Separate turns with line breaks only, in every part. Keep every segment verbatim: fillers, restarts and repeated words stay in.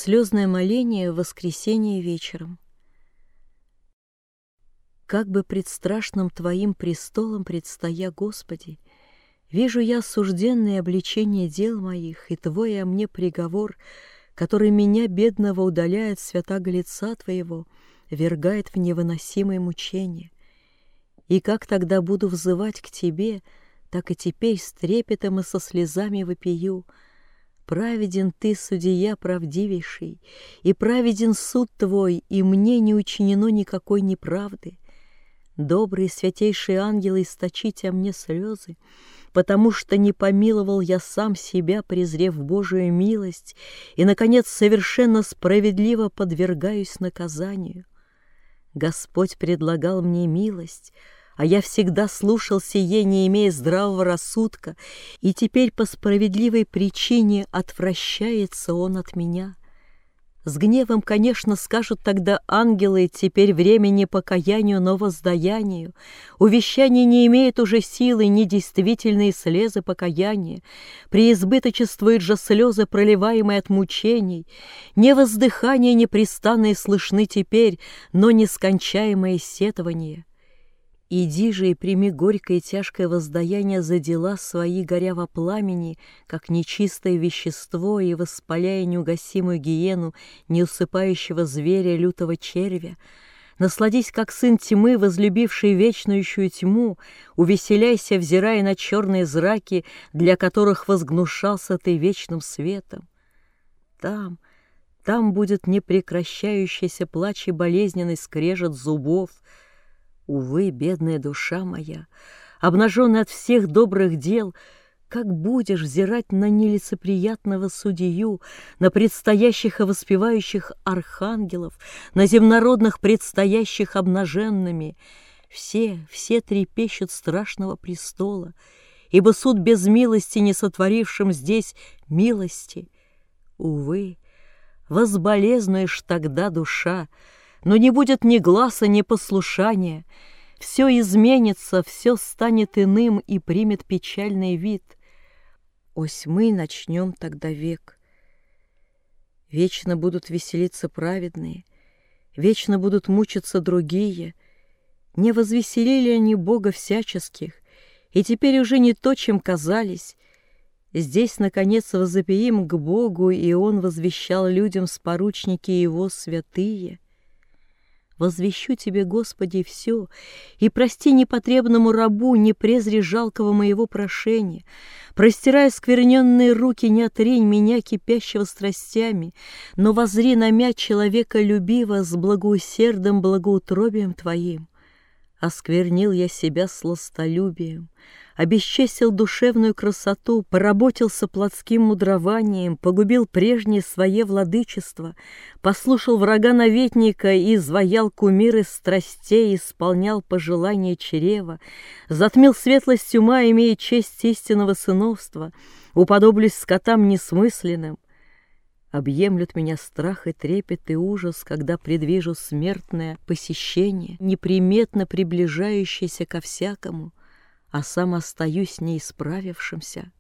Слезное моление в воскресенье вечером. Как бы пред страшным Твоим престолом предстоя, Господи, вижу я осужденное обличение дел моих, и Твой о мне приговор, который меня, бедного, удаляет святаго лица Твоего, вергает в невыносимое мучение. И как тогда буду взывать к Тебе, так и теперь с трепетом и со слезами вопию: праведен Ты, судия правдивейший, и праведен суд Твой, и мне не учинено никакой неправды. Добрые святейшие ангелы, источите о мне слезы, потому что не помиловал я сам себя, презрев Божию милость, и, наконец, совершенно справедливо подвергаюсь наказанию. Господь предлагал мне милость, а я всегда слушал сие, не имея здравого рассудка, и теперь по справедливой причине отвращается он от меня. С гневом, конечно, скажут тогда ангелы: теперь время не покаянию, но воздаянию. Увещание не имеет уже силы, ни действительные слезы покаяния. Преизбыточествуют же слезы, проливаемые от мучений. Не воздыхания непрестанные слышны теперь, но нескончаемое сетование. Иди же и прими горькое и тяжкое воздаяние за дела свои, горя во пламени, как нечистое вещество, и воспаляя неугасимую гиену неусыпающего зверя, лютого червя. Насладись, как сын тьмы, возлюбивший вечную тьму, увеселяйся, взирая на черные зраки, для которых возгнушался ты вечным светом. Там, там будет непрекращающийся плач и болезненный скрежет зубов. Увы, бедная душа моя, обнаженная от всех добрых дел, как будешь взирать на нелицеприятного судью, на предстоящих и воспевающих архангелов, на земнородных предстоящих обнаженными? Все, все трепещут страшного престола, ибо суд без милости, не сотворившим здесь милости. Увы, возболезнуешь тогда, душа, но не будет ни гласа, ни послушания. Все изменится, все станет иным и примет печальный вид. Ось мы начнем тогда век. Вечно будут веселиться праведные, вечно будут мучиться другие. Не возвеселили они Бога всяческих, и теперь уже не то, чем казались. Здесь, наконец, возопиим к Богу, и Он возвещал людям споручники Его святые. Возвещу Тебе, Господи, все, и прости непотребному рабу, не презри жалкого моего прошения. Простирая скверненные руки, не отрень меня, кипящего страстями, но воззри на мя человека любива с благоусердным благоутробием Твоим. Осквернил я себя сластолюбием, обесчестил душевную красоту, поработился плотским мудрованием, погубил прежнее свое владычество, послушал врага-наветника и изваял кумиры страстей, исполнял пожелания чрева, затмил светлость ума, имея честь истинного сыновства, уподоблюсь скотам несмысленным. Объемлют меня страх и трепет и ужас, когда предвижу смертное посещение, неприметно приближающееся ко всякому, а сам остаюсь неисправившимся.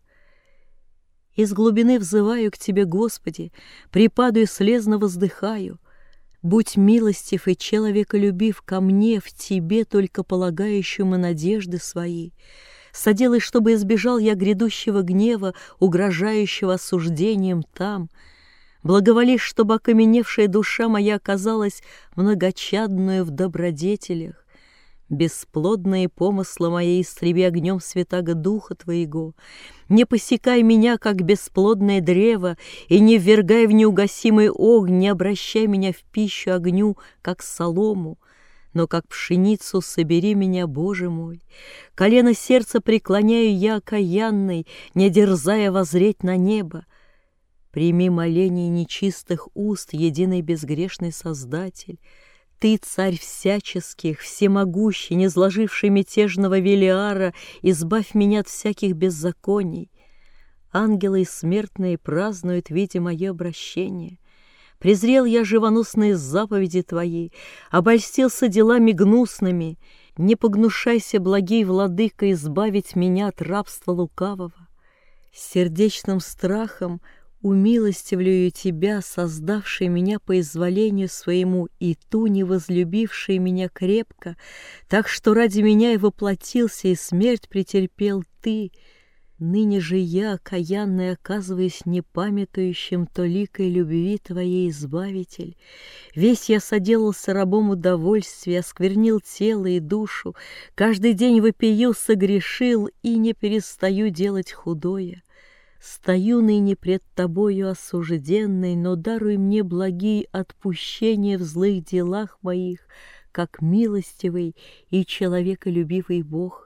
Из глубины взываю к Тебе, Господи, припаду и слезно воздыхаю. Будь милостив и человеколюбив ко мне, в Тебе только полагающему надежды свои. Соделай, чтобы избежал я грядущего гнева, угрожающего осуждением там. Благоволи, чтобы окаменевшая душа моя оказалась многочадную в добродетелях. Бесплодные помыслы мои истреби огнем святаго Духа Твоего. Не посекай меня, как бесплодное древо, и не ввергай в неугасимый огонь, не обращай меня в пищу огню, как солому, но как пшеницу собери меня, Боже мой. Колено сердца преклоняю я окаянный, не дерзая воззреть на небо. Прими моление нечистых уст, единый безгрешный Создатель. Ты, царь всяческих, всемогущий, не зложивший мятежного Велиара, избавь меня от всяких беззаконий. Ангелы и смертные празднуют, видя мое обращение. Презрел я живоносные заповеди Твои, обольстился делами гнусными. Не погнушайся, благий владыка, избавить меня от рабства лукавого. С сердечным страхом Умилостивлюю тебя, создавший меня по изволению своему, и ту, не возлюбивший меня крепко, так что ради меня и воплотился, и смерть претерпел ты. Ныне же я, окаянный, оказываясь непамятующим толикой любви твоей, избавитель. Весь я соделался рабом удовольствия, осквернил тело и душу, каждый день вопию, согрешил и не перестаю делать худое. Стою ныне пред тобою осужденной, но даруй мне благие отпущения в злых делах моих, как милостивый и человеколюбивый Бог.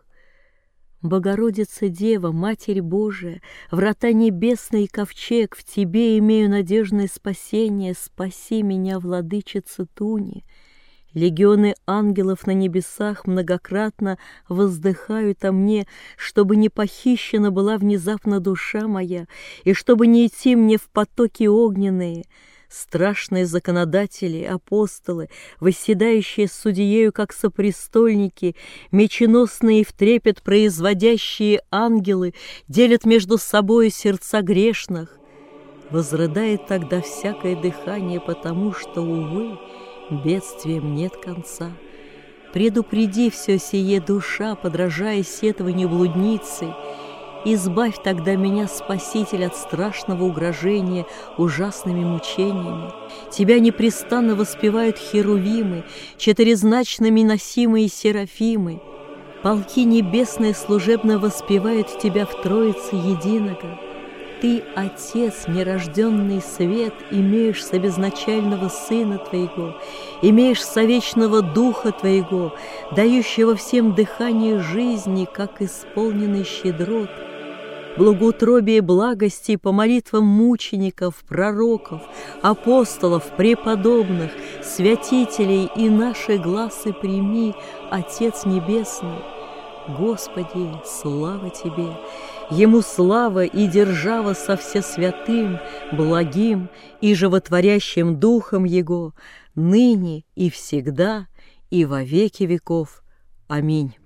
Богородица Дева, Матерь Божия, врата небесный ковчег, в тебе имею надежное спасение, спаси меня, владычица Туни. Легионы ангелов на небесах многократно воздыхают о мне, чтобы не похищена была внезапно душа моя, и чтобы не идти мне в потоки огненные. Страшные законодатели, апостолы, восседающие с судьею, как сопрестольники, меченосные в трепет производящие ангелы, делят между собою сердца грешных. Возрыдает тогда всякое дыхание, потому что, увы, бедствием нет конца. Предупреди все сие, душа, подражая сетованию блудницы. Избавь тогда меня, Спаситель, от страшного угрожения ужасными мучениями. Тебя непрестанно воспевают херувимы, четырезначными носимые серафимы. Полки небесные служебно воспевают тебя в Троице единого. Ты, Отец, нерожденный свет, имеешь собезначального Сына Твоего, имеешь совечного Духа Твоего, дающего всем дыхание жизни, как исполненный щедрот. Благоутробие благости по молитвам мучеников, пророков, апостолов, преподобных, святителей и наши гласы прими, Отец Небесный. Господи, слава Тебе! Ему слава и держава со всесвятым, благим и животворящим Духом Его, ныне и всегда, и во веки веков. Аминь.